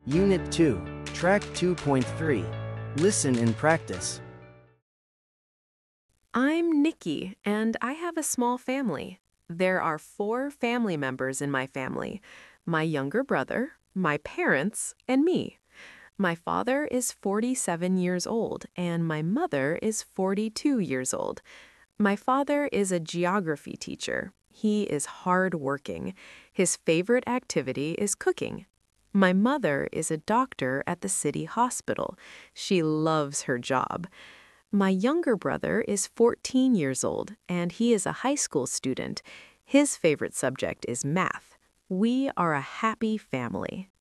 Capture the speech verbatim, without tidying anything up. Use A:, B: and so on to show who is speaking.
A: Unit two, Track two point three. Listen and practice.
B: I'm Nikki, and I have a small family. There are four family members in my family: my younger brother, my parents, and me. My father is forty-seven years old, and my mother is forty-two years old. My father is a geography teacher. He is hardworking. His favorite activity is cooking. My mother is a doctor at the city hospital. She loves her job. My younger brother is fourteen years old, and he is a high school student. His favorite subject is math. We are a happy family.